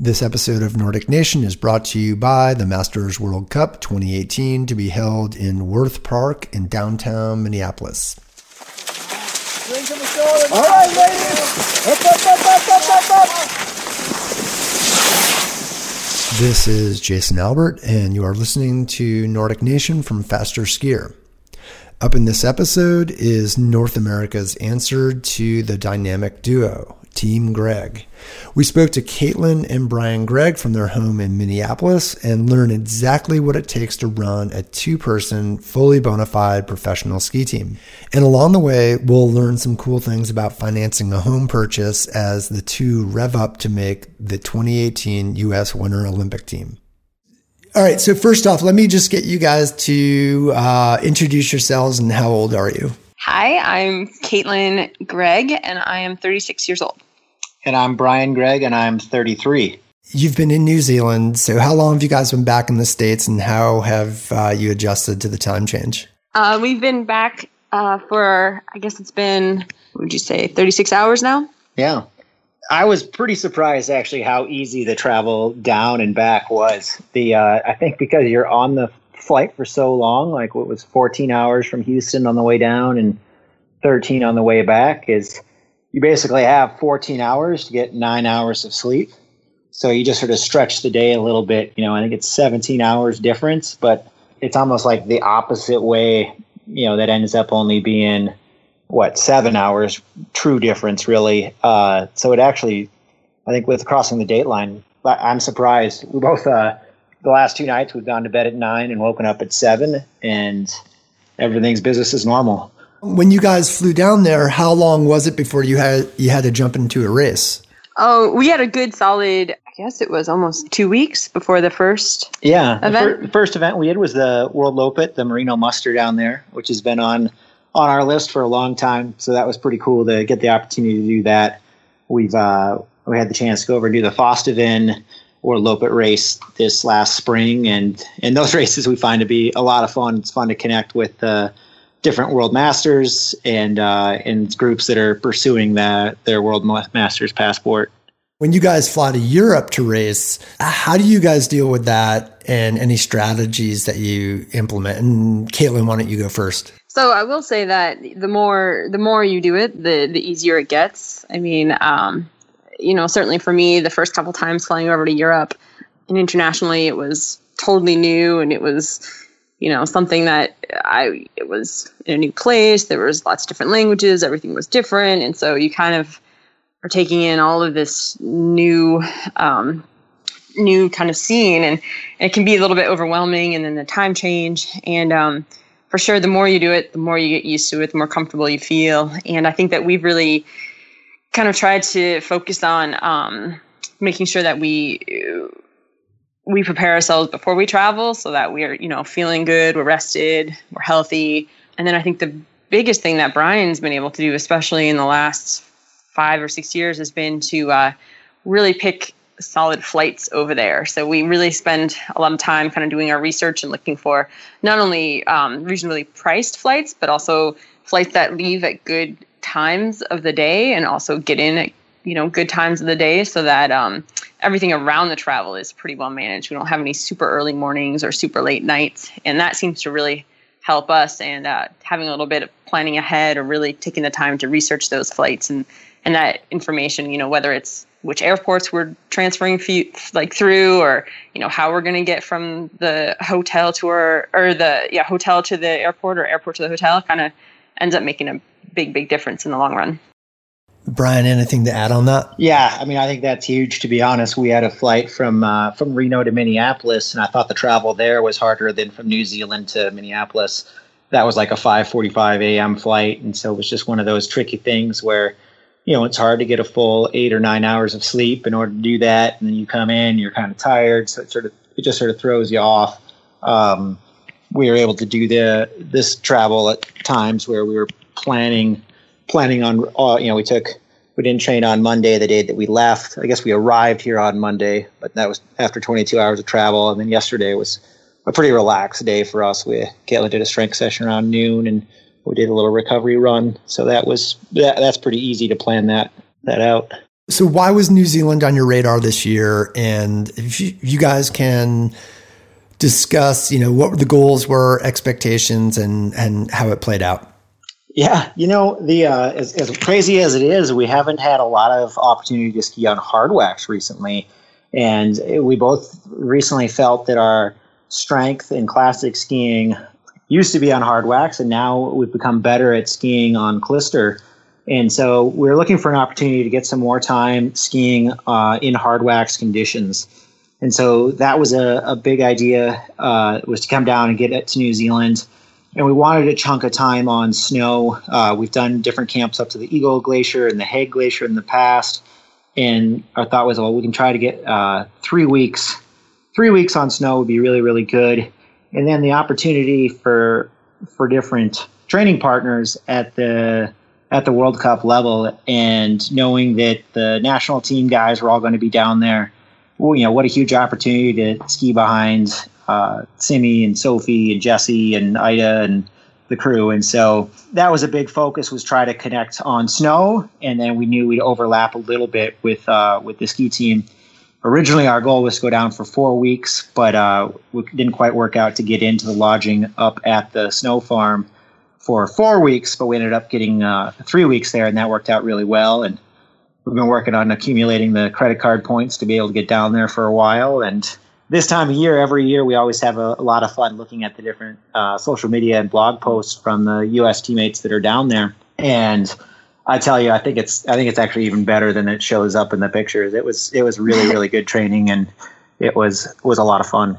This episode of Nordic Nation is brought to you by the Masters World Cup 2018 to be held in Worth Park in downtown Minneapolis. All right, ladies. Up. This is Jason Albert, and you are listening to Nordic Nation from Faster Skier. Up in this episode is North America's answer to the dynamic duo, Team Greg. We spoke to Caitlin and Brian Gregg from their home in Minneapolis and learned exactly what it takes to run a two-person, fully bona fide professional ski team. And along the way, we'll learn some cool things about financing a home purchase as the two rev up to make the 2018 U.S. Winter Olympic team. All right, so first off, let me just get you guys to introduce yourselves and how old are you? Hi, I'm Caitlin Gregg, and I am 36 years old. And I'm Brian Gregg, and I'm 33. You've been in New Zealand, so how long have you guys been back in the States, and how have you adjusted to the time change? We've been back for, I guess it's been, what would you say, 36 hours now? Yeah. I was pretty surprised, actually, how easy the travel down and back was. I think because you're on the flight for so long, like what was 14 hours from Houston on the way down and 13 on the way back, is you basically have 14 hours to get 9 hours of sleep. So you just sort of stretch the day a little bit. I think it's 17 hours difference, but it's almost like the opposite way, that ends up only being, 7 hours true difference, really. So it actually, I think with crossing the date line, I'm surprised. We both, the last two nights, we've gone to bed at 9 and woken up at 7, and everything's business as normal. When you guys flew down there, how long was it before you had to jump into a race? Oh, we had a good solid, I guess it was almost 2 weeks before the first event. The first event we did was the World Lopet, the Merino Muster down there, which has been on our list for a long time. So that was pretty cool to get the opportunity to do that. We had the chance to go over and do the Fostavin World Lopet race this last spring, and in those races we find to be a lot of fun. It's fun to connect with different World Masters and groups that are pursuing their World Masters passport. When you guys fly to Europe to race, how do you guys deal with that, and any strategies that you implement? And Caitlin, why don't you go first? So I will say that the more you do it, the easier it gets. I mean, certainly for me, the first couple times flying over to Europe and internationally, it was totally new, and it was, something that it was in a new place. There was lots of different languages. Everything was different. And so you kind of are taking in all of this new kind of scene, and it can be a little bit overwhelming, and then the time change. And for sure, the more you do it, the more you get used to it, the more comfortable you feel. And I think that we've really kind of tried to focus on making sure that we prepare ourselves before we travel, so that we're, feeling good, we're rested, we're healthy. And then I think the biggest thing that Brian's been able to do, especially in the last 5 or 6 years, has been to really pick solid flights over there. So we really spend a lot of time kind of doing our research and looking for not only reasonably priced flights, but also flights that leave at good times of the day and also get in at good times of the day, so that everything around the travel is pretty well managed. We don't have any super early mornings or super late nights, and that seems to really help us. And having a little bit of planning ahead, or really taking the time to research those flights and that information, whether it's which airports we're transferring through, or how we're going to get from the hotel to hotel to the airport, or airport to the hotel, kind of ends up making a big difference in the long run. Brian, anything to add on that? Yeah, I mean, I think that's huge, to be honest. We had a flight from Reno to Minneapolis, and I thought the travel there was harder than from New Zealand to Minneapolis. That was like a 5:45 a.m. flight, and so it was just one of those tricky things where, it's hard to get a full 8 or 9 hours of sleep in order to do that, and then you come in, you're kind of tired, so it just sort of throws you off. We were able to do this travel at times where we were planning on, we didn't train on Monday, the day that we left. I guess we arrived here on Monday, but that was after 22 hours of travel. And then yesterday was a pretty relaxed day for us. Caitlin did a strength session around noon, and we did a little recovery run. So that's pretty easy to plan that out. So why was New Zealand on your radar this year? And if you guys can discuss, what the goals were, expectations, and how it played out. Yeah, the as crazy as it is, we haven't had a lot of opportunity to ski on hard wax recently, and we both recently felt that our strength in classic skiing used to be on hard wax, and now we've become better at skiing on Klister. And so we're looking for an opportunity to get some more time skiing in hard wax conditions. And so that was a big idea, was to come down and get it to New Zealand. And we wanted a chunk of time on snow. We've done different camps up to the Eagle Glacier and the Hague Glacier in the past. And our thought was, well, we can try to get 3 weeks. 3 weeks on snow would be really, really good. And then the opportunity for different training partners at the World Cup level, and knowing that the national team guys were all going to be down there. Well, what a huge opportunity to ski behind Simi and Sophie and Jesse and Ida and the crew. And so that was a big focus, was try to connect on snow. And then we knew we'd overlap a little bit with the ski team. Originally, our goal was to go down for 4 weeks, but we didn't quite work out to get into the lodging up at the snow farm for 4 weeks, but we ended up getting 3 weeks there, and that worked out really well. And we've been working on accumulating the credit card points to be able to get down there for a while. And this time of year, every year, we always have a lot of fun looking at the different social media and blog posts from the U.S. teammates that are down there. And I tell you, I think it's actually even better than it shows up in the pictures. It was really, really good training, and it was a lot of fun.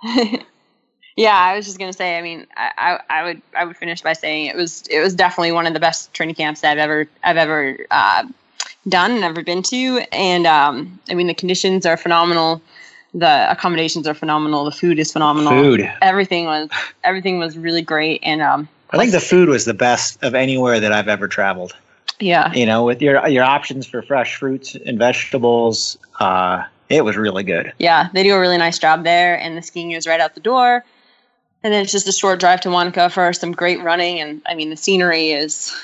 Yeah, I was just gonna say. I mean, I would finish by saying it was definitely one of the best training camps that I've ever done and ever been to. And I mean, the conditions are phenomenal, the accommodations are phenomenal, the food is phenomenal. Everything was really great. And I think the food was the best of anywhere that I've ever traveled. Yeah, with your options for fresh fruits and vegetables, it was really good. Yeah, they do a really nice job there, and the skiing is right out the door. And then it's just a short drive to Wanaka for some great running. And I mean, the scenery is,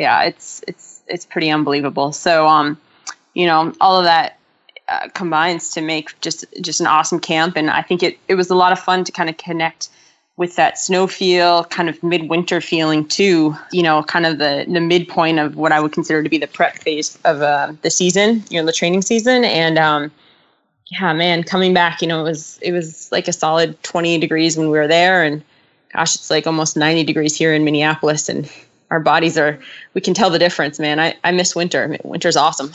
it's pretty unbelievable. So, all of that combines to make just an awesome camp. And I think it was a lot of fun to kind of connect with that snow feel, kind of midwinter feeling too, kind of the midpoint of what I would consider to be the prep phase of the season, the training season. And, yeah, man, coming back, it was like a solid 20 degrees when we were there. And gosh, it's like almost 90 degrees here in Minneapolis. And our bodies we can tell the difference, man. I miss winter. Winter's awesome.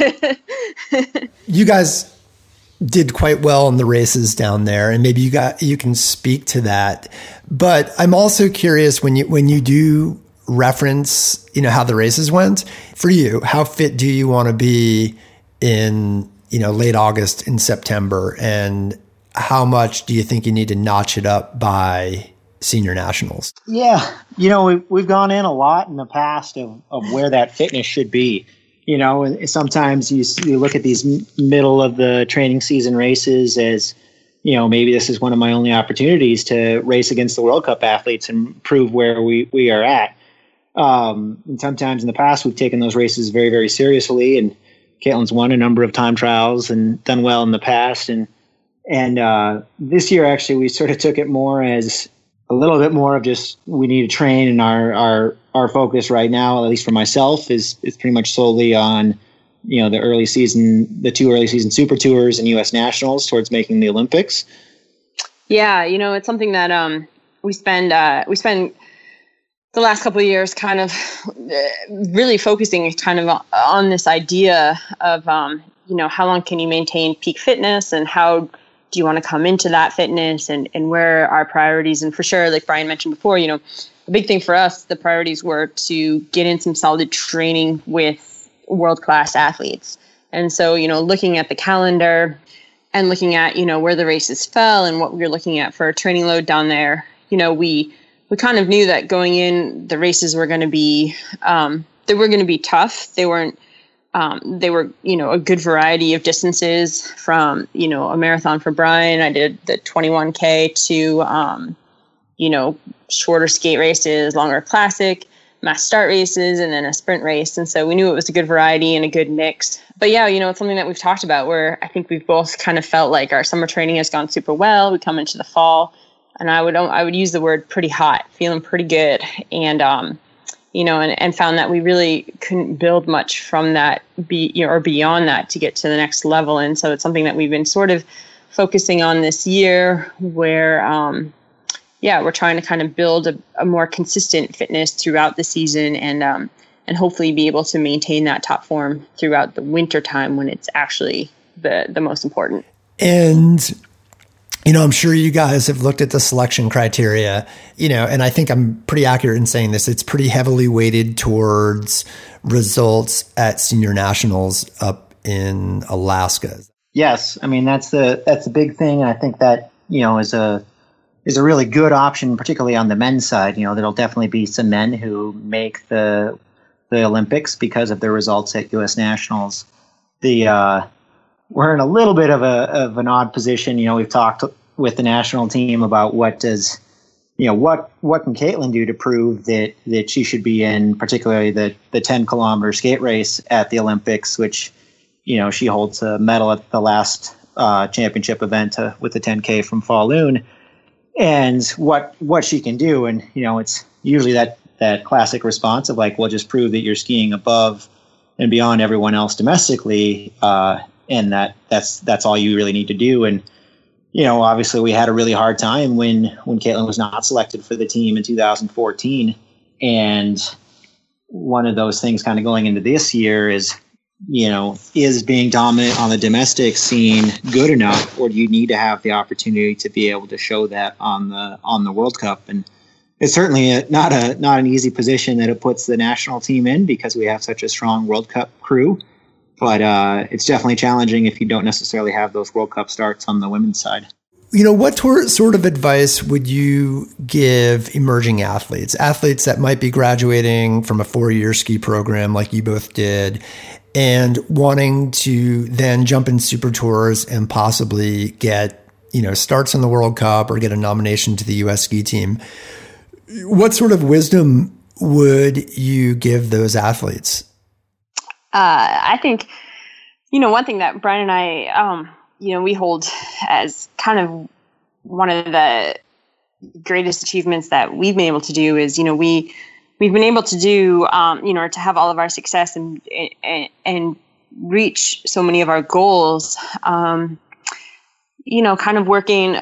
You guys did quite well in the races down there, and maybe you can speak to that. But I'm also curious, when you do reference, how the races went for you, how fit do you want to be in late August and September, and how much do you think you need to notch it up by senior nationals? Yeah. We've gone in a lot in the past of where that fitness should be, and sometimes you look at these middle of the training season races as, maybe this is one of my only opportunities to race against the World Cup athletes and prove where we are at. And sometimes in the past, we've taken those races very, very seriously, and Caitlin's won a number of time trials and done well in the past. And this year, actually, we sort of took it more as a little bit more of just, we need to train, and our focus right now, at least for myself, is pretty much solely on, the the 2 early season super tours and U.S. nationals towards making the Olympics. Yeah. It's something that we spend the last couple of years kind of really focusing kind of on this idea of, how long can you maintain peak fitness, and how do you want to come into that fitness, and where are our priorities? And for sure, like Brian mentioned before, the big thing for us, the priorities were to get in some solid training with world-class athletes. And so, looking at the calendar and looking at, where the races fell and what we were looking at for a training load down there, we kind of knew that going in, the races were going to be, they were going to be tough. They were, a good variety of distances from, a marathon for Brian. I did the 21K to, shorter skate races, longer classic. mass start races and then a sprint race. And so we knew it was a good variety and a good mix. But yeah, it's something that we've talked about where I think we've both kind of felt like our summer training has gone super well. We come into the fall and I would use the word pretty hot, feeling pretty good. And, and found that we really couldn't build much from that or beyond that to get to the next level. And so it's something that we've been sort of focusing on this year where, we're trying to kind of build a more consistent fitness throughout the season and hopefully be able to maintain that top form throughout the winter time when it's actually the most important. And, I'm sure you guys have looked at the selection criteria, and I think I'm pretty accurate in saying this. It's pretty heavily weighted towards results at senior nationals up in Alaska. Yes. I mean, that's the big thing. I think that, is a really good option, particularly on the men's side. There'll definitely be some men who make the Olympics because of their results at U.S. Nationals. We're in a little bit of an odd position. We've talked with the national team about what can Caitlin do to prove that she should be in, particularly the 10-kilometer skate race at the Olympics, which, she holds a medal at the last championship event with the 10K from Falun, and what she can do. And, it's usually that classic response of like, well, just prove that you're skiing above and beyond everyone else domestically. And that's all you really need to do. And, obviously we had a really hard time when Caitlin was not selected for the team in 2014. And one of those things kind of going into this year is, is being dominant on the domestic scene good enough, or do you need to have the opportunity to be able to show that on the World Cup? And it's certainly not an easy position that it puts the national team in because we have such a strong World Cup crew. But it's definitely challenging if you don't necessarily have those World Cup starts on the women's side. What sort of advice would you give emerging athletes that might be graduating from a 4-year ski program like you both did and wanting to then jump in super tours and possibly get, starts in the World Cup or get a nomination to the U.S. ski team? What sort of wisdom would you give those athletes? I think, one thing that Brian and I, we hold as kind of one of the greatest achievements that we've been able to do is, we've been able to do, to have all of our success and reach so many of our goals, kind of working,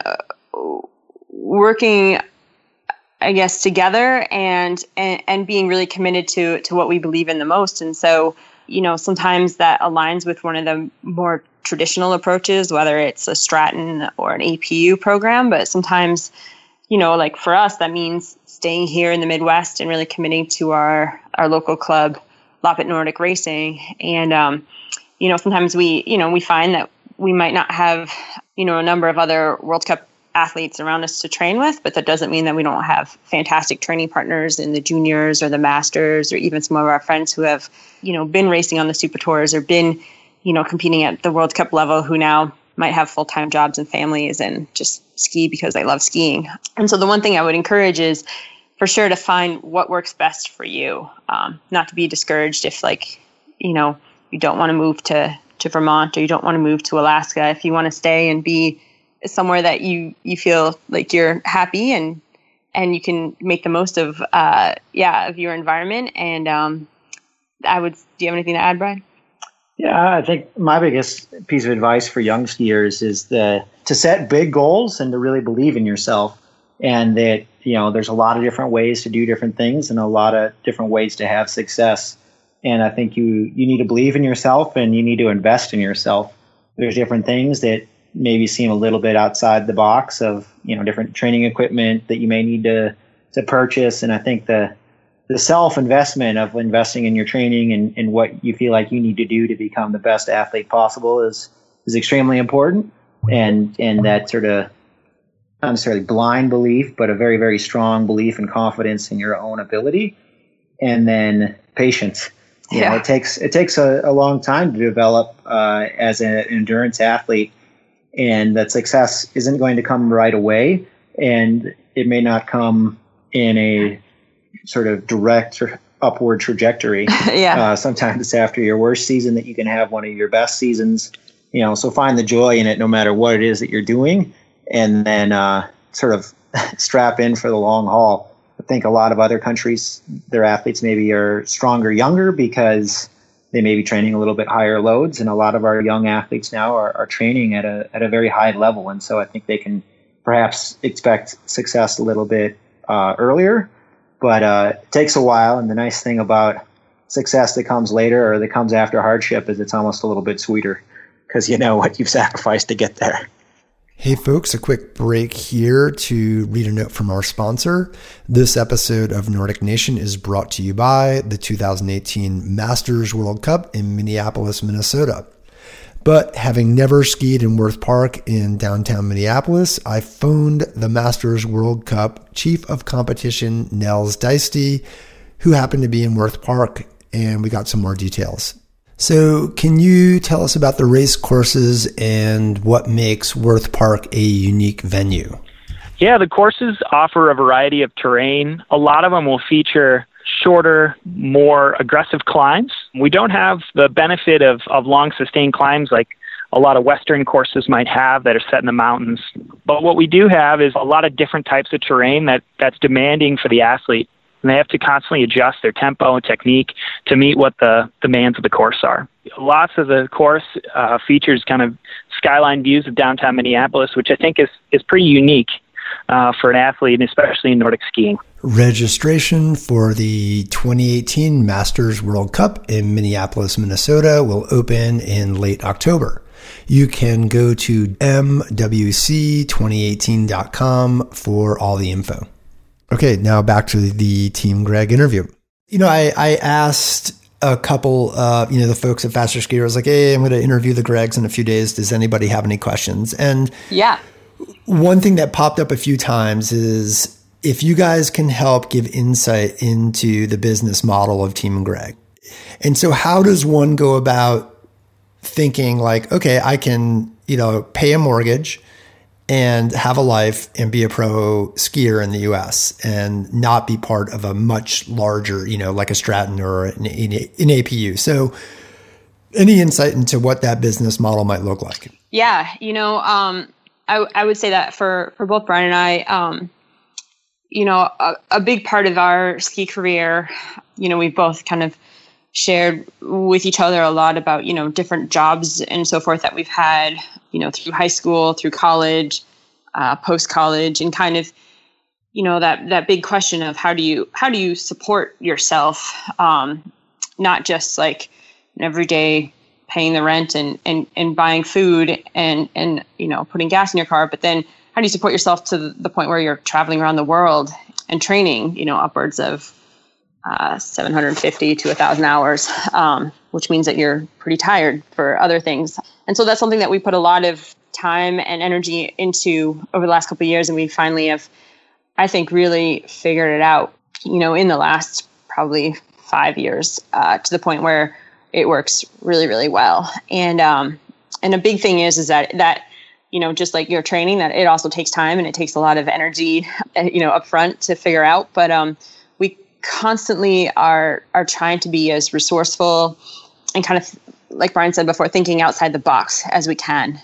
I guess, together and being really committed to what we believe in the most. And so, sometimes that aligns with one of the more traditional approaches, whether it's a Stratton or an APU program. But sometimes, like for us, that means staying here in the Midwest and really committing to our local club, Loppet Nordic Racing. And, sometimes we find that we might not have, a number of other World Cup athletes around us to train with, but that doesn't mean that we don't have fantastic training partners in the juniors or the masters, or even some of our friends who have, been racing on the super tours or been, competing at the World Cup level, who now might have full-time jobs and families and just ski because they love skiing. And so the one thing I would encourage is for sure to find what works best for you. Not to be discouraged if you don't want to move to Vermont or you don't want to move to Alaska. If you want to stay and be somewhere that you feel like you're happy and you can make the most of your environment. And do you have anything to add, Brian? Yeah, I think my biggest piece of advice for young skiers is to set big goals and to really believe in yourself. And that, there's a lot of different ways to do different things and a lot of different ways to have success. And I think you need to believe in yourself and you need to invest in yourself. There's different things that maybe seem a little bit outside the box of, different training equipment that you may need to purchase. And I think the self-investment of investing in your training and what you feel like you need to do to become the best athlete possible is extremely important. And that sort of, not necessarily blind belief, but a very, very strong belief and confidence in your own ability. And then patience. It takes a long time to develop as an endurance athlete. And that success isn't going to come right away, and it may not come in a sort of direct upward trajectory. Yeah. Sometimes after your worst season that you can have one of your best seasons, so find the joy in it no matter what it is that you're doing, and then sort of strap in for the long haul. I think a lot of other countries, their athletes maybe are stronger younger because they may be training a little bit higher loads, and a lot of our young athletes now are training at a very high level, and so I think they can perhaps expect success a little bit earlier, but it takes a while. And the nice thing about success that comes later or that comes after hardship is it's almost a little bit sweeter because you know what you've sacrificed to get there. Hey folks, a quick break here to read a note from our sponsor. This episode of Nordic Nation is brought to you by the 2018 Masters World Cup in Minneapolis, Minnesota. But having never skied in Worth Park in downtown Minneapolis, I phoned the Masters World Cup Chief of Competition, Nels Dieste, who happened to be in Worth Park, and we got some more details. So can you tell us about the race courses and what makes Worth Park a unique venue? Yeah, the courses offer a variety of terrain. A lot of them will feature shorter, more aggressive climbs. We don't have the benefit of long, sustained climbs like a lot of Western courses might have that are set in the mountains. But what we do have is a lot of different types of terrain that's demanding for the athlete. And they have to constantly adjust their tempo and technique to meet what the demands of the course are. Lots of the course features kind of skyline views of downtown Minneapolis, which I think is pretty unique for an athlete, and especially in Nordic skiing. Registration for the 2018 Masters World Cup in Minneapolis, Minnesota will open in late October. You can go to mwc2018.com for all the info. Okay, now back to the Team Greg interview. I asked a couple, the folks at Faster Skier. I was like, hey, I'm going to interview the Gregs in a few days. Does anybody have any questions? And yeah, one thing that popped up a few times is if you guys can help give insight into the business model of Team Greg. And so how does one go about thinking like, okay, I can, pay a mortgage and have a life and be a pro skier in the US and not be part of a much larger, like a Stratton or an APU. So any insight into what that business model might look like? Yeah. I would say that for both Brian and I, a big part of our ski career, we've both kind of shared with each other a lot about, different jobs and so forth that we've had, through high school, through college, post-college, and kind of, that big question of how do you support yourself? Not just like every day paying the rent and buying food and putting gas in your car, but then how do you support yourself to the point where you're traveling around the world and training, upwards of 750 to 1,000 hours, which means that you're pretty tired for other things. And so that's something that we put a lot of time and energy into over the last couple of years. And we finally have, I think, really figured it out, in the last probably 5 years, to the point where it works really, really well. And a big thing is that, just like your training, that it also takes time and it takes a lot of energy, up front to figure out. But we constantly are trying to be as resourceful and kind of, like Brian said before, thinking outside the box as we can.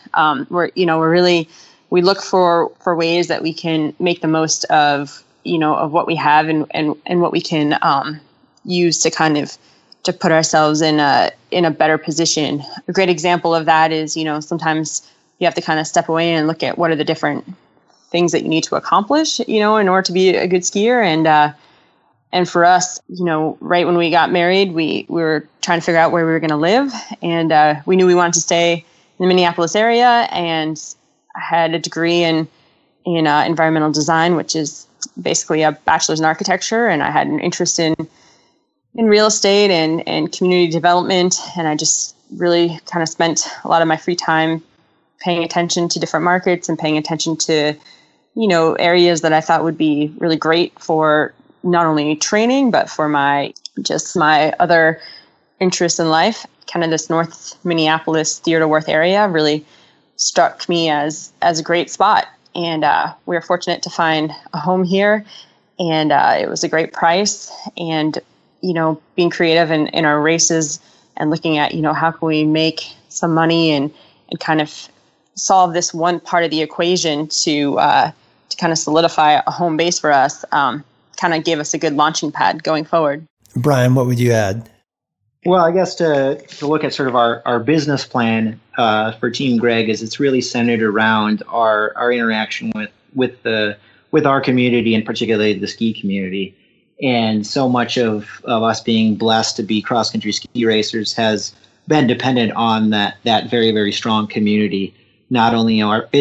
We look for ways that we can make the most of what we have and what we can use to kind of to put ourselves in a better position. A great example of that is, sometimes you have to kind of step away and look at what are the different things that you need to accomplish, in order to be a good skier. And for us, right when we got married, we were trying to figure out where we were going to live. And we knew we wanted to stay in the Minneapolis area. And I had a degree in environmental design, which is basically a bachelor's in architecture. And I had an interest in real estate and community development. And I just really kind of spent a lot of my free time paying attention to different markets and paying attention to, areas that I thought would be really great for not only training, but for my other interests in life. Kind of this North Minneapolis, Theodore Worth area really struck me as a great spot. And we were fortunate to find a home here, and it was a great price. And, being creative in our races and looking at, how can we make some money and kind of solve this one part of the equation to kind of solidify a home base for us, kind of gave us a good launching pad going forward. Brian, what would you add? Well, I guess to look at sort of our business plan for Team Greg is it's really centered around our interaction with our community and particularly the ski community. And so much of us being blessed to be cross-country ski racers has been dependent on that very, very strong community. Not only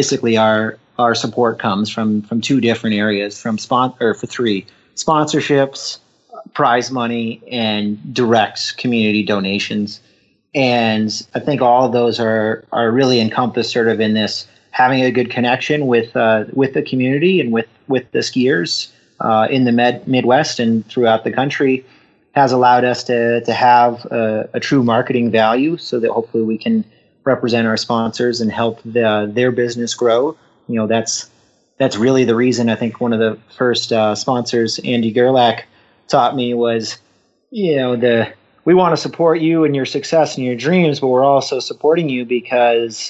our support comes from two different areas, for three: sponsorships, prize money, and direct community donations. And I think all of those are really encompassed sort of in this having a good connection with the community and with the skiers in the Midwest and throughout the country has allowed us to have a true marketing value so that hopefully we can represent our sponsors and help their business grow. That's really the reason. I think one of the first sponsors, Andy Gerlach, taught me was, we want to support you and your success and your dreams, but we're also supporting you because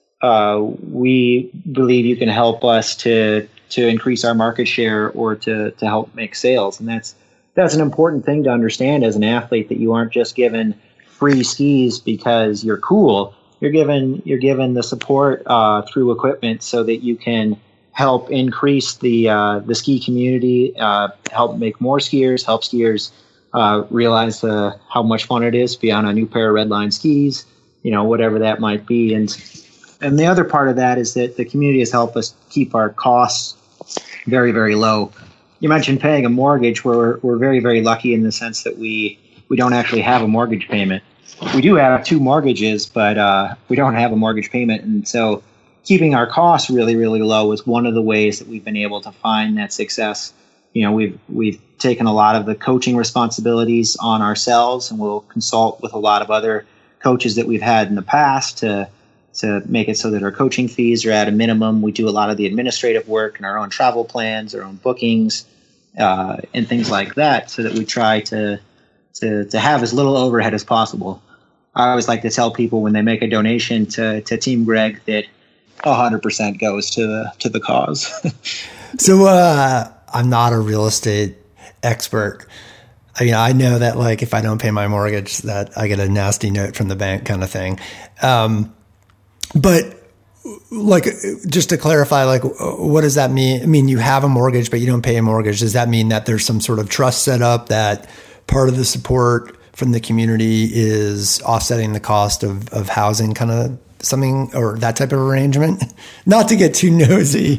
we believe you can help us to increase our market share or to help make sales. And that's an important thing to understand as an athlete, that you aren't just given free skis because you're cool. You're given the support through equipment so that you can help increase the ski community, help make more skiers, help skiers realize how much fun it is to be on a new pair of Redline skis, whatever that might be. And the other part of that is that the community has helped us keep our costs very, very low. You mentioned paying a mortgage. We're very, very lucky in the sense that we don't actually have a mortgage payment. We do have 2 mortgages, but we don't have a mortgage payment. And so keeping our costs really, really low is one of the ways that we've been able to find that success. We've taken a lot of the coaching responsibilities on ourselves, and we'll consult with a lot of other coaches that we've had in the past to make it so that our coaching fees are at a minimum. We do a lot of the administrative work and our own travel plans, our own bookings, and things like that, so that we try to have as little overhead as possible. I always like to tell people when they make a donation to Team Greg that 100% goes to the cause. So I'm not a real estate expert. I know that if I don't pay my mortgage, that I get a nasty note from the bank kind of thing. But just to clarify, what does that mean? I mean, you have a mortgage, but you don't pay a mortgage. Does that mean that there's some sort of trust set up that part of the support from the community is offsetting the cost of housing, kind of something, or that type of arrangement? Not to get too nosy.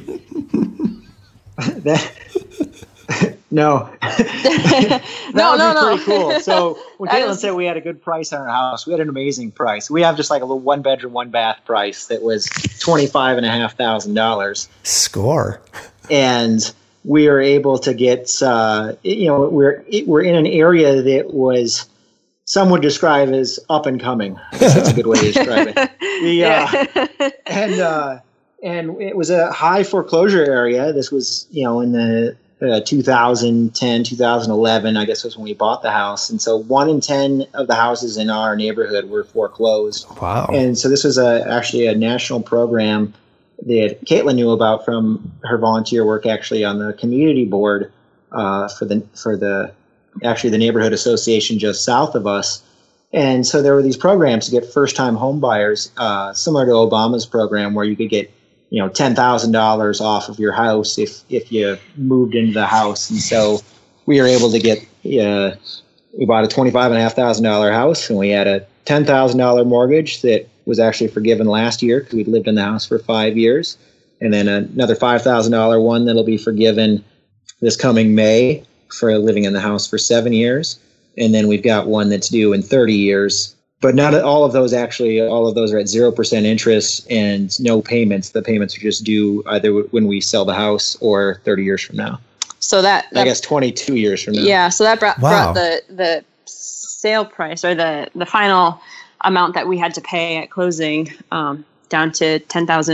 No. No. Pretty cool. So when Caitlin said we had a good price on our house, we had an amazing price. We have just a little 1-bedroom, 1-bath price that was $25,500. Score. And we are able to get, we're in an area that was, some would describe as up and coming. I guess that's a good way to describe it. And it was a high foreclosure area. This was, in the 2010, 2011, I guess was when we bought the house. And so 1 in 10 of the houses in our neighborhood were foreclosed. Wow. And so this was actually a national program that Caitlin knew about from her volunteer work actually on the community board for the neighborhood association just south of us. And so there were these programs to get first-time home buyers, similar to Obama's program, where you could get $10,000 off of your house if you moved into the house. And so we were able to get, we bought a $25,500 house, and we had a $10,000 mortgage that was actually forgiven last year because we'd lived in the house for 5 years. And then another $5,000 one that'll be forgiven this coming May for living in the house for 7 years. And then we've got one that's due in 30 years. But not all of those are at 0% interest and no payments. The payments are just due either when we sell the house or 30 years from now. So that I guess 22 years from now. Yeah. So that brought the sale price, or the final amount that we had to pay at closing down to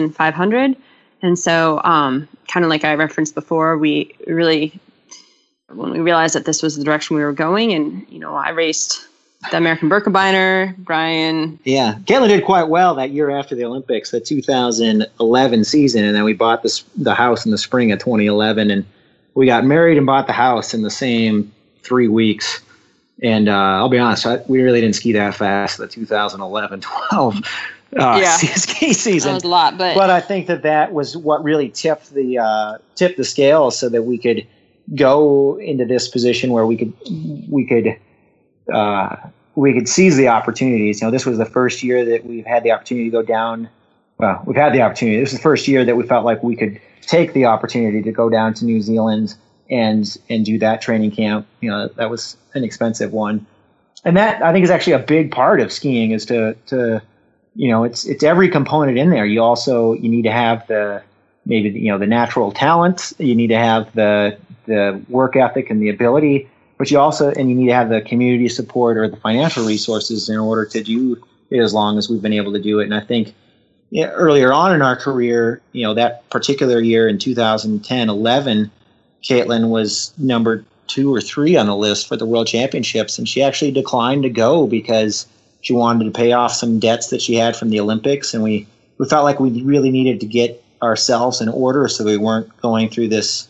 $10,500. And so kind of like I referenced before, we really when we realized that this was the direction we were going. And, I raced the American Birkebeiner, Brian. Yeah. Caitlin did quite well that year after the Olympics, the 2011 season. And then we bought the house in the spring of 2011. And we got married and bought the house in the same 3 weeks. And I'll be honest, we really didn't ski that fast the 2011-12 ski season. That was a lot. But I think that was what really tipped the scale so that we could go into this position where we could seize the opportunities. This was the first year that we've had the opportunity to go down. Well, we've had the opportunity. This is the first year that we felt like we could take the opportunity to go down to New Zealand and do that training camp. That was an expensive one. And that, I think, is actually a big part of skiing is to it's every component in there. You need to have the natural talent. You need to have the work ethic and the ability. But you need to have the community support or the financial resources in order to do it as long as we've been able to do it. And I think earlier on in our career, that particular year in 2010-11, Caitlin was number 2 or 3 on the list for the World Championships. And she actually declined to go because she wanted to pay off some debts that she had from the Olympics. And we felt like we really needed to get ourselves in order so we weren't going through this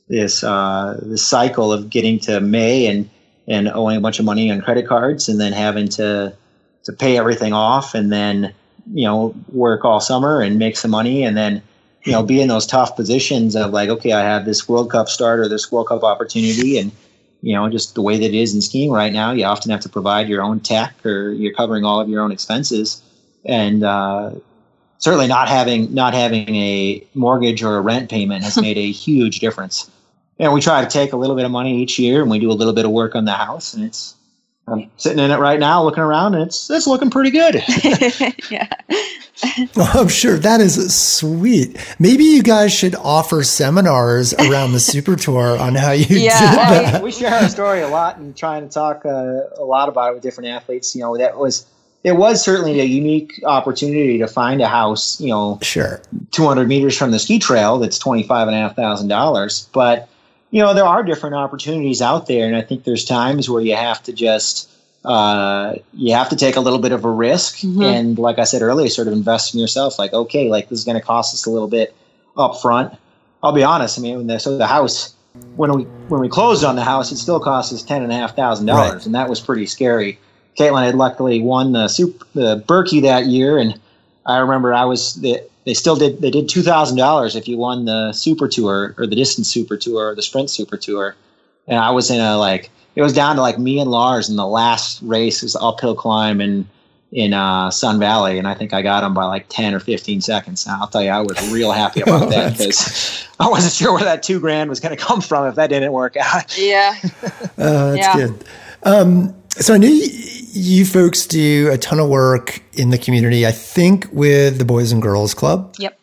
cycle of getting to May and owing a bunch of money on credit cards and then having to pay everything off and then, work all summer and make some money and then, be in those tough positions of like, okay, I have this World Cup start or this World Cup opportunity. And, just the way that it is in skiing right now, you often have to provide your own tech or you're covering all of your own expenses. And, certainly not having a mortgage or a rent payment has made a huge difference. And we try to take a little bit of money each year and we do a little bit of work on the house and I'm sitting in it right now looking around and it's looking pretty good. Yeah. Well, I'm sure that is sweet. Maybe you guys should offer seminars around the Super Tour on how you did that. We share our story a lot and trying to talk a lot about it with different athletes. It was certainly a unique opportunity to find a house, sure, 200 meters from the ski trail that's $25,500. But, there are different opportunities out there. And I think there's times where you have to just, you have to take a little bit of a risk. Mm-hmm. And like I said earlier, sort of invest in yourself. Like, okay, like this is going to cost us a little bit up front. I'll be honest. I mean, the house, when we closed on the house, it still cost us $10,500. Right. And that was pretty scary. Caitlin had luckily won the Birkie that year, and I remember they did $2,000 if you won the Super Tour or the Distance Super Tour or the Sprint Super Tour, and I was it was down to like me and Lars in the last race. It was the uphill climb in Sun Valley, and I think I got him by like 10 or 15 seconds. And I'll tell you, I was real happy about that because I wasn't sure where that $2,000 was going to come from if that didn't work out. Yeah, that's good. So I know you folks do a ton of work in the community, I think with the Boys and Girls Club. Yep.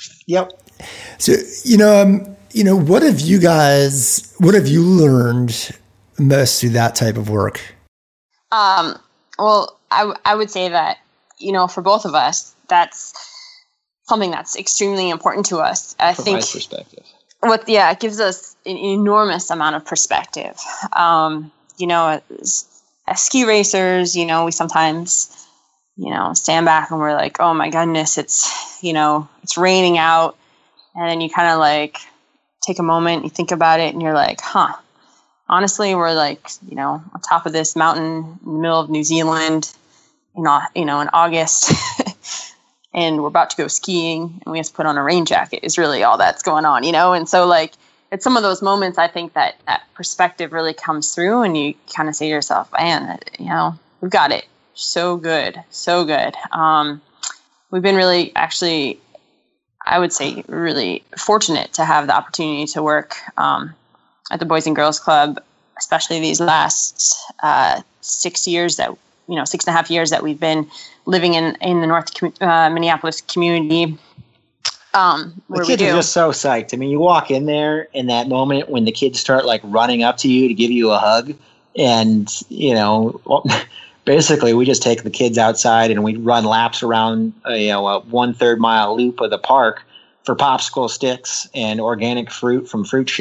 So, what have you learned most through that type of work? Well, I would say that, for both of us, that's something that's extremely important to us. I think perspective. It gives us an enormous amount of perspective. As ski racers, we sometimes, stand back and we're like, oh my goodness, it's raining out. And then you kind of like take a moment, you think about it and you're like, honestly, we're like, on top of this mountain in the middle of New Zealand, in August and we're about to go skiing and we have to put on a rain jacket is really all that's going on, And so like, it's some of those moments I think that perspective really comes through and you kind of say to yourself, man, we've got it so good. We've been really, actually, I would say really fortunate to have the opportunity to work at the Boys and Girls Club, especially these last 6 years 6.5 years that we've been living in the North Minneapolis community. The kids are just so psyched. I mean, you walk in there in that moment when the kids start like running up to you to give you a hug, and basically we just take the kids outside and we run laps around a 1/3 mile loop of the park for popsicle sticks and organic fruit from Fruit Share.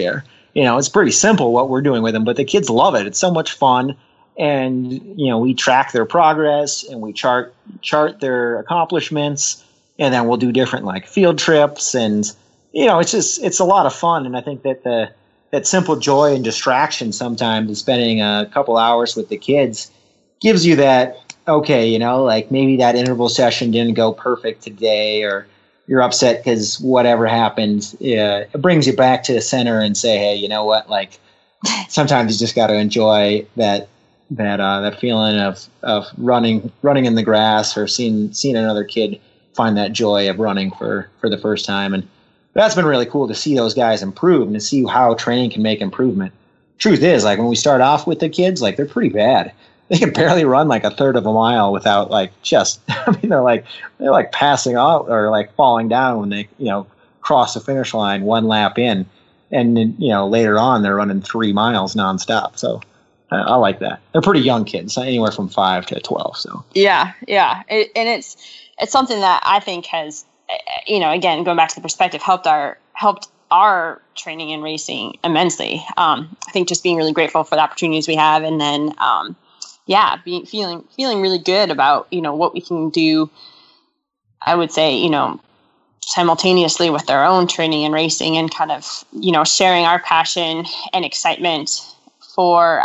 it's pretty simple what we're doing with them, but the kids love it. It's so much fun. And, we track their progress and we chart their accomplishments, and then we'll do different like field trips. And, it's a lot of fun. And I think that that simple joy and distraction sometimes of spending a couple hours with the kids gives you that, okay, like maybe that interval session didn't go perfect today, or you're upset because whatever happened. It brings you back to the center and say, hey, you know what? Like sometimes you just got to enjoy that feeling of running in the grass, or seeing another kid find that joy of running for the first time. And that's been really cool to see those guys improve and to see how training can make improvement. Truth is, like when we start off with the kids, like they're pretty bad. They can barely run like a third of a mile without they're like passing out or like falling down when they, cross the finish line one lap in. And then, later on they're running 3 miles nonstop. So I like that. They're pretty young kids, anywhere from 5 to 12. So yeah. And it's something that I think has, again, going back to the perspective, helped our training and racing immensely. I think just being really grateful for the opportunities we have, and then feeling really good about what we can do. I would say simultaneously with our own training and racing, and kind of sharing our passion and excitement for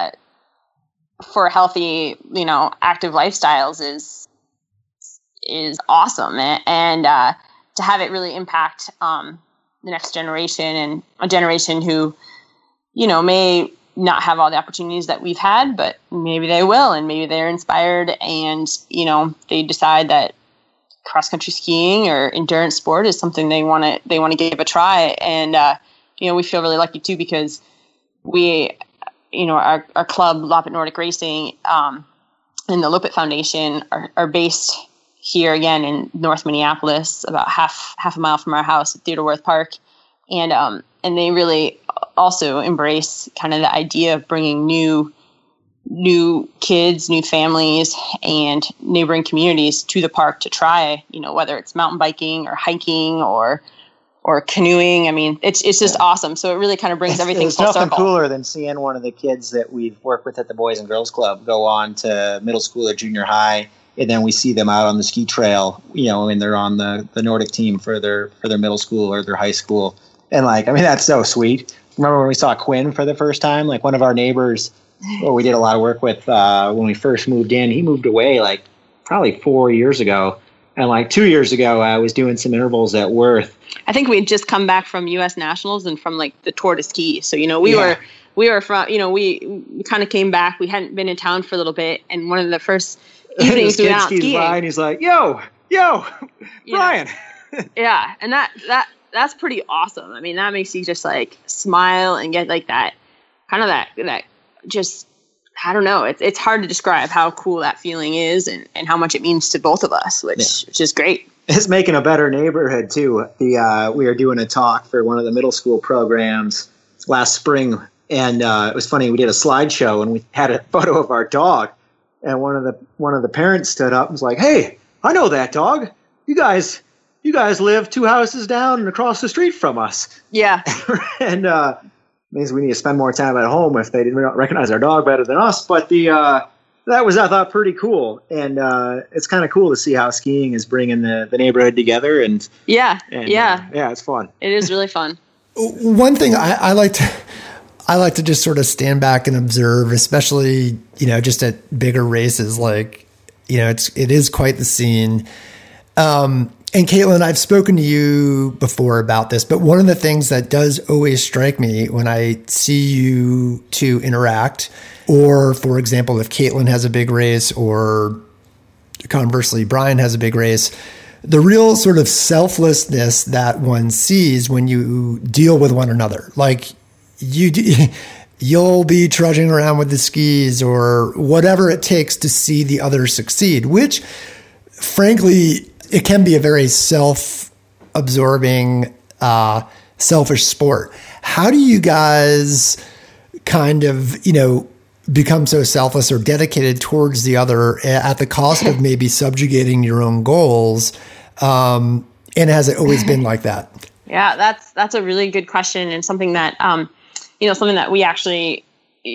healthy, active lifestyles is awesome. And to have it really impact the next generation, and a generation who, may not have all the opportunities that we've had, but maybe they will, and maybe they're inspired, and, they decide that cross-country skiing or endurance sport is something they want to give a try. And, we feel really lucky too, because we, our club, Loppet Nordic Racing, and the Lopet Foundation are based here again in North Minneapolis, about half a mile from our house at Theodore Wirth Park. And they really also embrace kind of the idea of bringing new kids, new families, and neighboring communities to the park to try, whether it's mountain biking or hiking or canoeing. I mean, it's just awesome. So it really kind of brings everything full circle. There's nothing cooler than seeing one of the kids that we've worked with at the Boys and Girls Club go on to middle school or junior high, and then we see them out on the ski trail, and they're on the Nordic team for their middle school or their high school. And that's so sweet. Remember when we saw Quinn for the first time? Like one of our neighbors, we did a lot of work with when we first moved in. He moved away like probably 4 years ago. And like 2 years ago, I was doing some intervals at Wirth. I think we had just come back from U.S. Nationals and from like the Tour de Ski. So, we were from, we kind of came back. We hadn't been in town for a little bit. And one of the first evenings we went out skiing. By and he's like, yo, Brian. Yeah. And that's pretty awesome. I mean, that makes you just like smile and get like that kind of that just, I don't know. It's hard to describe how cool that feeling is, and how much it means to both of us, which is great. It's making a better neighborhood too. We were doing a talk for one of the middle school programs last spring, and it was funny. We did a slideshow, and we had a photo of our dog, and one of the parents stood up and was like, "Hey, I know that dog. You guys live 2 houses down and across the street from us." Yeah. And means we need to spend more time at home if they didn't recognize our dog better than us. But that was, I thought, pretty cool. And it's kind of cool to see how skiing is bringing the neighborhood together. And yeah, it's fun. It is really fun. One thing I like to just sort of stand back and observe, especially, just at bigger races, like, it is quite the scene. And Caitlin, I've spoken to you before about this, but one of the things that does always strike me when I see you two interact, or for example, if Caitlin has a big race, or conversely, Brian has a big race, the real sort of selflessness that one sees when you deal with one another. Like you'll be trudging around with the skis or whatever it takes to see the other succeed, which frankly, it can be a very self-absorbing, selfish sport. How do you guys kind of, become so selfless or dedicated towards the other at the cost of maybe subjugating your own goals? And has it always been like that? Yeah, that's a really good question, and something that something that we actually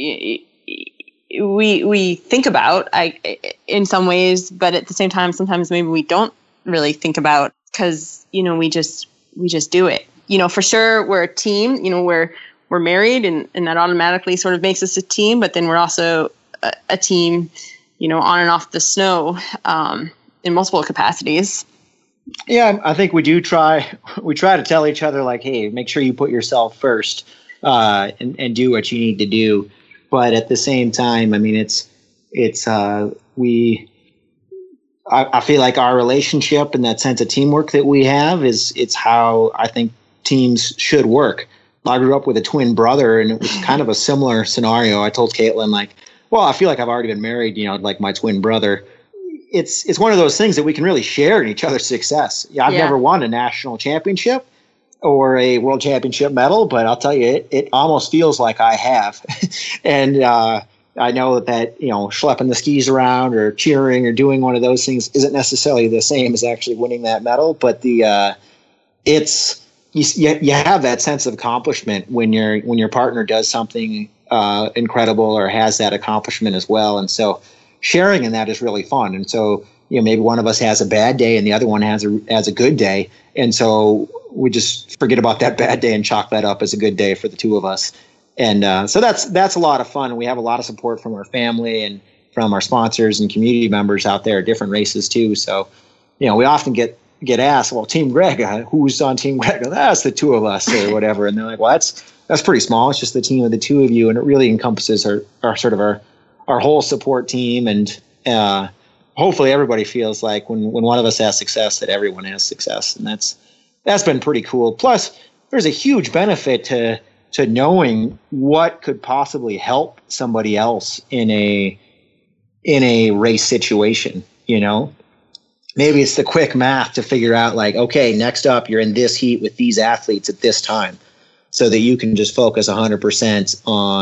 we think about in some ways, but at the same time, sometimes maybe we don't really think about, because, we just do it. For sure we're a team, we're married, and that automatically sort of makes us a team, but then we're also a team, on and off the snow, in multiple capacities. Yeah, I think we try to tell each other, like, hey, make sure you put yourself first, and do what you need to do. But at the same time, I mean, I feel like our relationship and that sense of teamwork that we have it's how I think teams should work. I grew up with a twin brother, and it was kind of a similar scenario. I told Caitlin, like, well, I feel like I've already been married, like my twin brother. It's one of those things that we can really share in each other's success. I've never won a national championship or a world championship medal, but I'll tell you, it almost feels like I have. And I know that, schlepping the skis around or cheering or doing one of those things isn't necessarily the same as actually winning that medal, but you have that sense of accomplishment when your partner does something incredible or has that accomplishment as well. And so sharing in that is really fun. And so, maybe one of us has a bad day and the other one has a good day. And so we just forget about that bad day and chalk that up as a good day for the two of us. And so that's a lot of fun. We have a lot of support from our family and from our sponsors and community members out there at different races too. So, we often get asked, well, Team Greg, who's on Team Greg? That's the two of us or whatever. And they're like, well, that's pretty small. It's just the team of the two of you. And it really encompasses our sort of our whole support team. And hopefully everybody feels like when one of us has success, that everyone has success. And that's been pretty cool. Plus, there's a huge benefit to knowing what could possibly help somebody else in a race situation. Maybe it's the quick math to figure out, like, okay, next up, you're in this heat with these athletes at this time, so that you can just focus 100%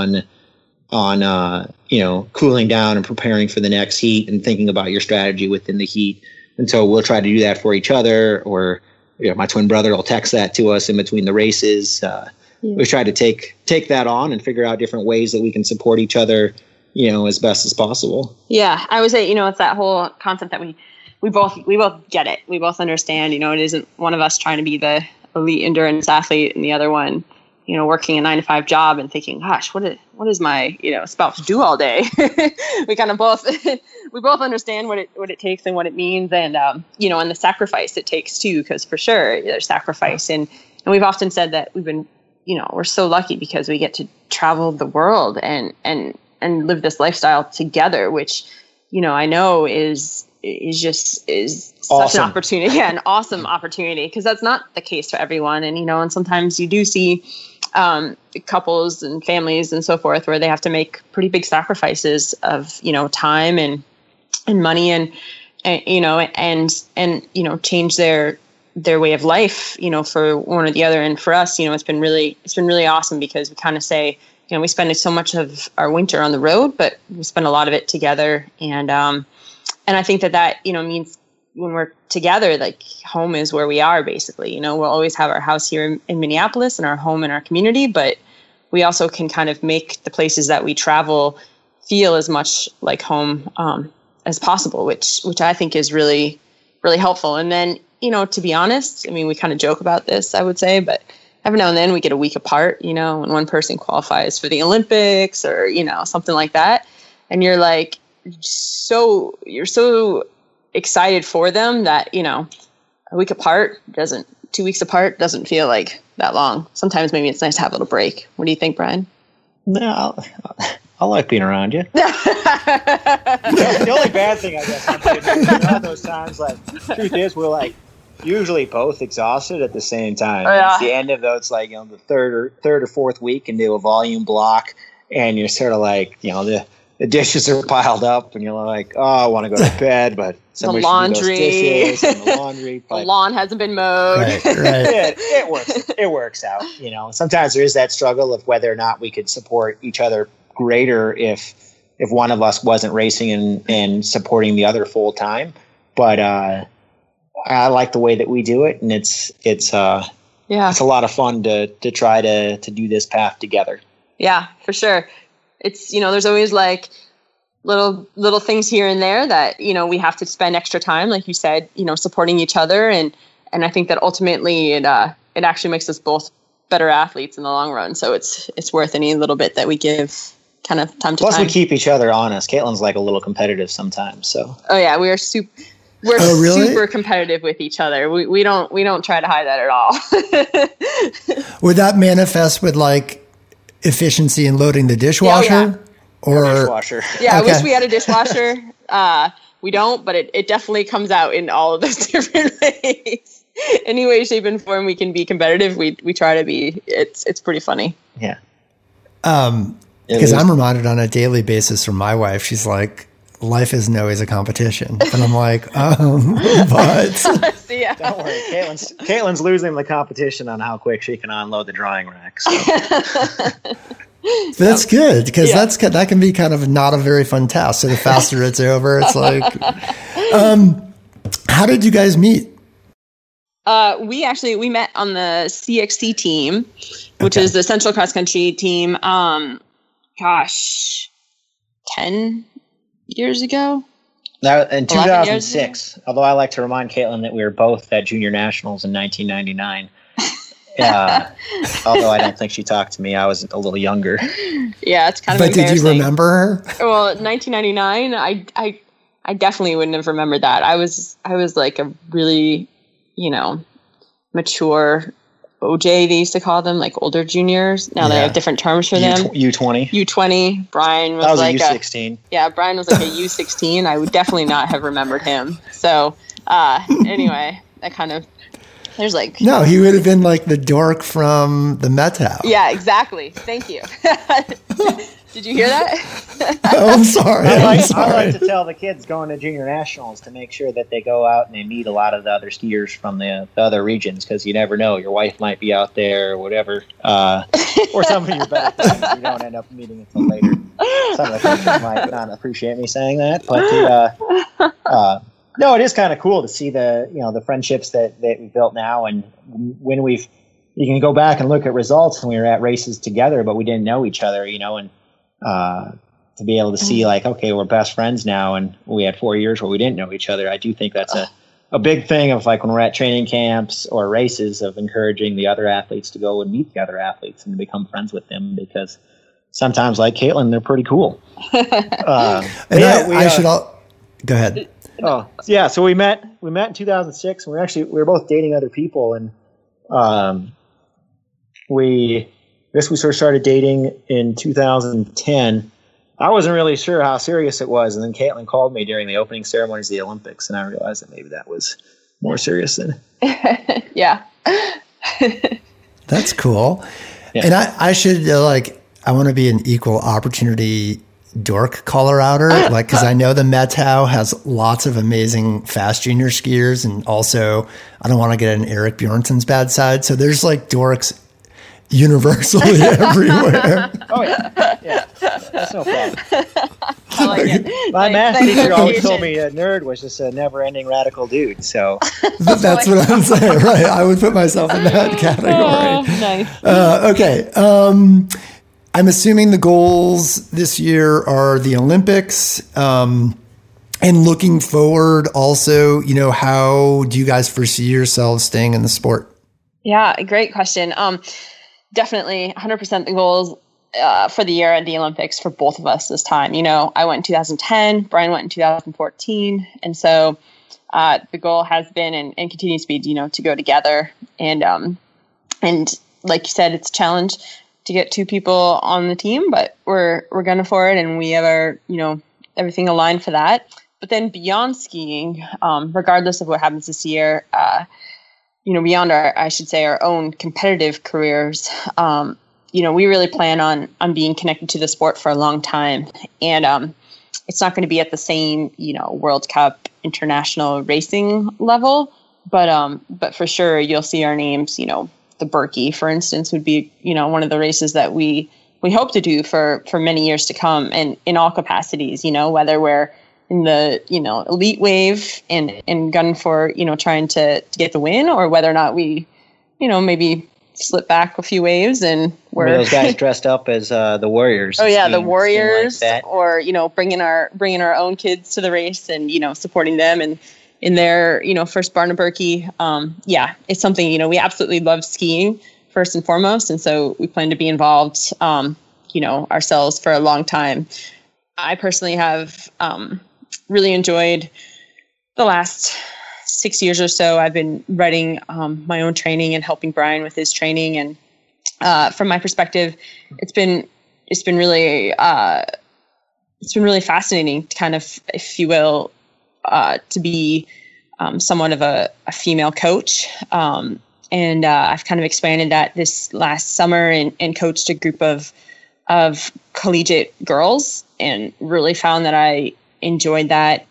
on cooling down and preparing for the next heat and thinking about your strategy within the heat. And so we'll try to do that for each other, or my twin brother will text that to us in between the races. We try to take that on and figure out different ways that we can support each other, as best as possible. Yeah, I would say, it's that whole concept that we both get it. We both understand, it isn't one of us trying to be the elite endurance athlete and the other one, working a 9-to-5 job and thinking, gosh, what is my, spouse do all day? We kind of we both understand what it takes and what it means, and, and the sacrifice it takes too, because for sure there's sacrifice. And we've often said that we've been, we're so lucky because we get to travel the world and live this lifestyle together, which, I know is awesome. Such an opportunity. Yeah, an awesome opportunity, because that's not the case for everyone. And, and sometimes you do see couples and families and so forth where they have to make pretty big sacrifices of, time and money and change their way of life, for one or the other. And for us, it's been really awesome, because we kind of say, we spend so much of our winter on the road, but we spend a lot of it together. And I think that means when we're together, like, home is where we are, basically. We'll always have our house here in Minneapolis and our home in our community, but we also can kind of make the places that we travel feel as much like home as possible, which I think is really, really helpful. And then, to be honest, I mean, we kind of joke about this, I would say, but every now and then we get a week apart, when one person qualifies for the Olympics or, something like that. And you're like, you're so excited for them that, a week apart 2 weeks apart doesn't feel like that long. Sometimes maybe it's nice to have a little break. What do you think, Brian? No, I like being around you. The only bad thing, I guess, I'm those times, like, truth is, we're like usually both exhausted at the same time. Oh, yeah. It's the end of those, like, the third or fourth week into a volume block, and you're sort of like, the dishes are piled up, and you're like, oh, I want to go to bed, but somebody should do those dishes and the laundry. The lawn hasn't been mowed. Right. It works out. Sometimes there is that struggle of whether or not we could support each other greater if one of us wasn't racing and supporting the other full time. But I like the way that we do it, and it's a lot of fun to try to do this path together. Yeah, for sure. It's, there's always like little things here and there that, we have to spend extra time, like you said, supporting each other. And I think that ultimately it actually makes us both better athletes in the long run. So it's worth any little bit that we give kind of time to time. Plus we keep each other honest. Caitlin's like a little competitive sometimes. So. Oh yeah, we're really? super competitive with each other. We don't try to hide that at all. Would that manifest with like efficiency in loading the dishwasher? Yeah. Or dishwasher? Yeah, okay. I wish we had a dishwasher. We don't, but it definitely comes out in all of those different ways. Any way, shape, and form we can be competitive, we try to be. It's pretty funny. Yeah. Because I'm reminded on a daily basis from my wife, she's like, life isn't always a competition. And I'm like, but. Yeah. Don't worry. Caitlin's losing the competition on how quick she can unload the drying rack. So. But that's good, because that can be kind of not a very fun task. So the faster it's over, it's like, how did you guys meet? We met on the CXC team, which is the Central Cross Country team. 10 years ago. Now, in 2006, although I like to remind Caitlin that we were both at Junior Nationals in 1999. Although I don't think she talked to me. I was a little younger. Yeah, it's kind of embarrassing. But did you remember her? Well, 1999, I definitely wouldn't have remembered that. I was like a really, mature OJ, they used to call them, like older juniors. Now they have different terms for them. U20. U20. Brian was like a U16. Brian was like a U16. I would definitely not have remembered him. So anyway, that kind of, there's like... No, he would have been like the dork from the Met House. Yeah, exactly. Thank you. Did you hear that? Oh, I'm sorry. I like to tell the kids going to Junior Nationals to make sure that they go out and they meet a lot of the other skiers from the other regions, because you never know. Your wife might be out there or whatever. Or some of your better friends you don't end up meeting until later. Some of the coaches might not appreciate me saying that. But no, it is kind of cool to see the friendships that we built now. And when you can go back and look at results when we were at races together, but we didn't know each other, and to be able to see like, okay, we're best friends now, and we had 4 years where we didn't know each other. I do think that's a big thing of like when we're at training camps or races, of encouraging the other athletes to go and meet the other athletes and to become friends with them, because sometimes, like Caitlin, they're pretty cool. Go ahead. Oh yeah, so we met in 2006, and we were both dating other people, and we sort of started dating in 2010. I wasn't really sure how serious it was, and then Caitlin called me during the opening ceremonies of the Olympics, and I realized that maybe that was more serious than. Yeah. That's cool. Yeah. And I want to be an equal opportunity dork caller outer, like, because I know the Metau has lots of amazing fast junior skiers, and also I don't want to get on Eric Bjornsson's bad side. So there's like dorks universally everywhere. Oh yeah, that's no problem. I like it. My math teacher always told me a nerd was just a never-ending radical dude. So that's what I'm saying, right? I would put myself in that category. Oh, nice. Okay. I'm assuming the goals this year are the Olympics. And looking forward also, how do you guys foresee yourselves staying in the sport? Yeah, great question. Definitely 100% the goals for the year at the Olympics for both of us this time. I went in 2010, Brian went in 2014. And so the goal has been and continues to be, to go together. And like you said, it's a challenge to get two people on the team, but we're going for it, and we have our, everything aligned for that. But then beyond skiing, regardless of what happens this year, beyond our own competitive careers, we really plan on being connected to the sport for a long time. And it's not going to be at the same, World Cup international racing level, but for sure you'll see our names, the Berkey, for instance, would be, one of the races that we hope to do for many years to come, and in all capacities, whether we're in the, elite wave and gun for, trying to get the win, or whether or not we, maybe slip back a few waves, and Were those guys dressed up as the Warriors? Oh yeah, the Warriors, like or bringing our own kids to the race, and supporting them and in their first Barna Berkey. It's something we absolutely love skiing first and foremost, and so we plan to be involved ourselves for a long time. I personally have really enjoyed the last 6 years or so. I've been writing my own training and helping Brian with his training, and from my perspective, it's been really fascinating, kind of, if you will, to be somewhat of a female coach. And I've kind of expanded that this last summer and coached a group of collegiate girls, and really found that I enjoyed that.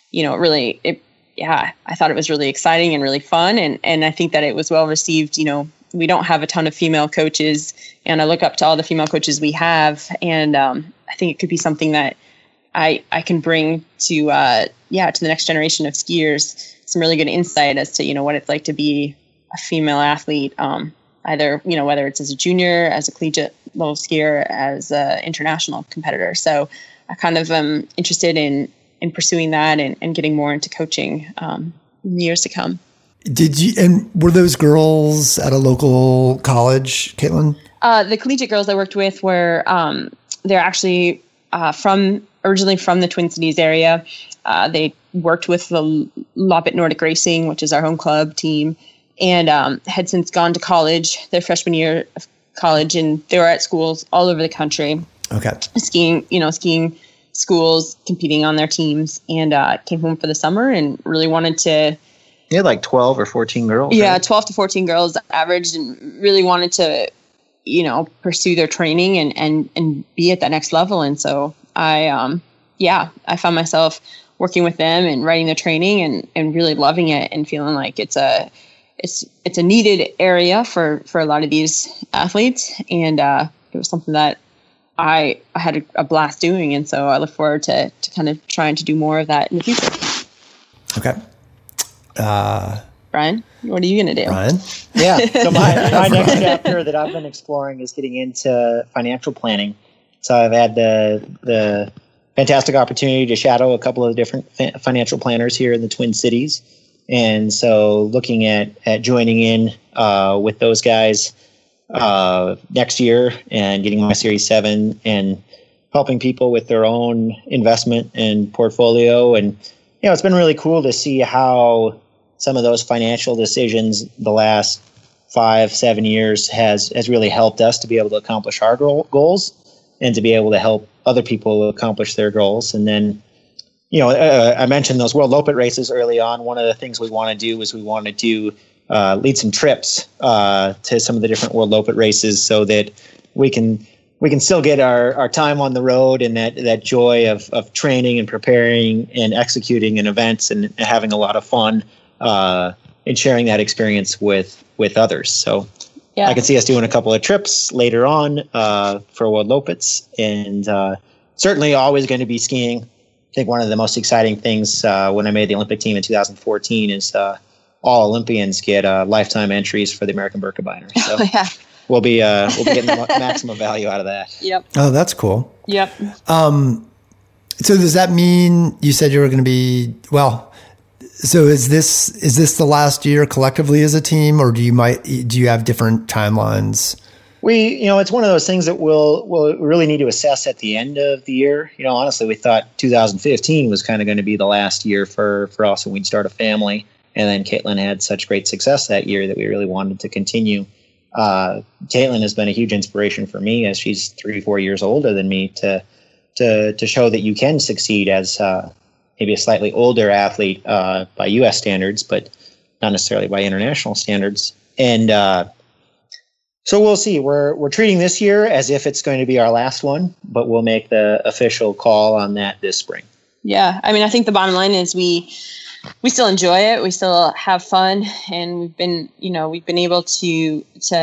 I thought it was really exciting and really fun. And I think that it was well received. We don't have a ton of female coaches, and I look up to all the female coaches we have. And I think it could be something that I can bring to the next generation of skiers, some really good insight as to, what it's like to be a female athlete, either, whether it's as a junior, as a collegiate level skier, as an international competitor. So I kind of am interested in pursuing that and getting more into coaching in the years to come. And were those girls at a local college, Caitlin? The collegiate girls I worked with were, they're actually originally from the Twin Cities area. They worked with the Loppet Nordic Racing, which is our home club team, and had since gone to college, their freshman year of college, and they were at schools all over the country. Okay. Skiing schools, competing on their teams, and came home for the summer and really wanted to. You had like 12 or 14 girls. Yeah, right? 12 to 14 girls averaged, and really wanted to, pursue their training and be at that next level. And so I found myself working with them and writing the training and really loving it and feeling like it's a needed area for a lot of these athletes. And it was something that I had a blast doing. And so I look forward to kind of trying to do more of that in the future. Okay. Brian, what are you going to do? Brian? Yeah. So my next chapter that I've been exploring is getting into financial planning. So I've had the fantastic opportunity to shadow a couple of different financial planners here in the Twin Cities. And so looking at joining in with those guys next year and getting my Series 7 and helping people with their own investment and portfolio. And, it's been really cool to see how some of those financial decisions the last 5-7 years has really helped us to be able to accomplish our goals and to be able to help other people accomplish their goals. And then, I mentioned those World Loppet races early on. One of the things we want to do is we want to lead some trips to some of the different World Loppet races so that we can still get our time on the road and that joy of training and preparing and executing in events and having a lot of fun and sharing that experience with others. So I can see us doing a couple of trips later on for World Loppets, and certainly always going to be skiing. I think one of the most exciting things when I made the Olympic team in 2014 is all Olympians get lifetime entries for the American Birkebeiner. So we'll be getting the maximum value out of that. Yep. Oh, that's cool. Yep. So does that mean you said you were going to be, so is this the last year collectively as a team, or do you have different timelines? It's one of those things that we'll really need to assess at the end of the year. Honestly, we thought 2015 was kind of going to be the last year for us, and we'd start a family. And then Caitlin had such great success that year that we really wanted to continue. Caitlin has been a huge inspiration for me, as she's 3-4 years older than me, to show that you can succeed as maybe a slightly older athlete by U.S. standards, but not necessarily by international standards. And so we'll see. We're treating this year as if it's going to be our last one, but we'll make the official call on that this spring. Yeah, I think the bottom line is we still enjoy it. We still have fun, and we've been able to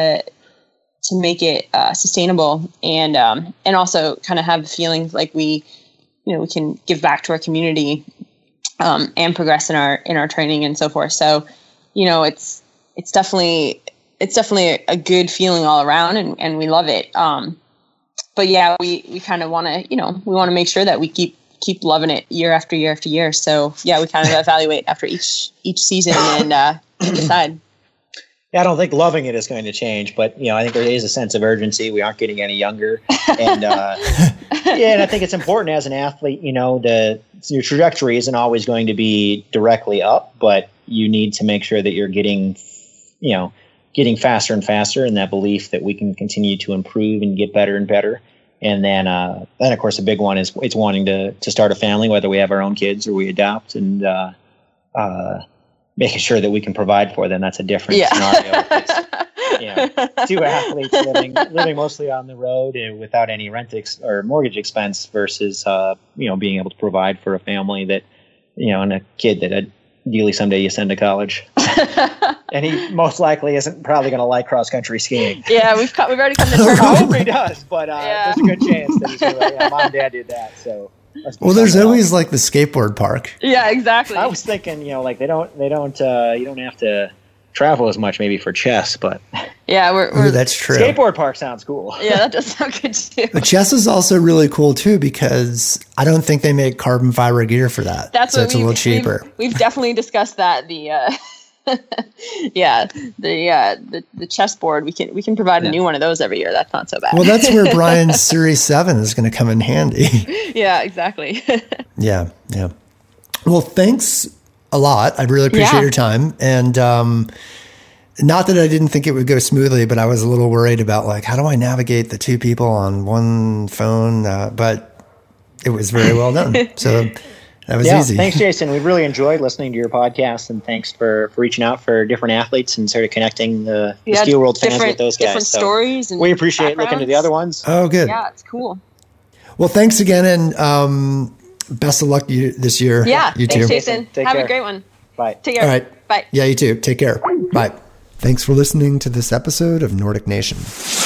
make it sustainable, and also kind of have the feeling like we can give back to our community and progress in our training and so forth. So, it's definitely it's definitely a good feeling all around, and we love it. But yeah, we kind of want to, we want to make sure that we keep loving it year after year after year. So yeah, we kind of evaluate after each season and decide. Yeah, I don't think loving it is going to change, but I think there is a sense of urgency. We aren't getting any younger, and and I think it's important as an athlete. Your trajectory isn't always going to be directly up, but you need to make sure that you're getting faster and faster, and that belief that we can continue to improve and get better and better. And then of course, the big one is it's wanting to start a family, whether we have our own kids or we adopt, and making sure that we can provide for them. That's a different scenario. It's, two athletes living mostly on the road without any rent or mortgage expense versus being able to provide for a family that and a kid that ideally someday you send to college. And he most likely isn't probably going to like cross country skiing. Yeah, we've already come to terms. I hope he does, but there's a good chance that he's going to. Mom and Dad did that, so. Well, there's always like the skateboard park. Yeah, exactly. I was thinking, they don't you don't have to travel as much maybe for chess, but yeah, that's true. Skateboard park sounds cool. Yeah, that does sound good too. But chess is also really cool too because I don't think they make carbon fiber gear for that. That's so it's a little cheaper. We've definitely discussed that. The chessboard, we can provide a new one of those every year. That's not so bad. Well, that's where Brian's Series 7 is going to come in handy. Yeah, exactly. Yeah. Well, thanks a lot. I really appreciate your time. And not that I didn't think it would go smoothly, but I was a little worried about how do I navigate the two people on one phone? But it was very well done. So that was easy. Thanks, Jason. We really enjoyed listening to your podcast, and thanks for reaching out for different athletes and sort of connecting the Steel World fans with those guys. Different stories. And we appreciate looking to the other ones. Oh, good. Yeah, it's cool. Well, thanks again, and best of luck this year. Yeah, you thanks, too. Jason. Have a great one. Bye. Take care. All right. Bye. Yeah, you too. Take care. Bye. Thanks for listening to this episode of Nordic Nation.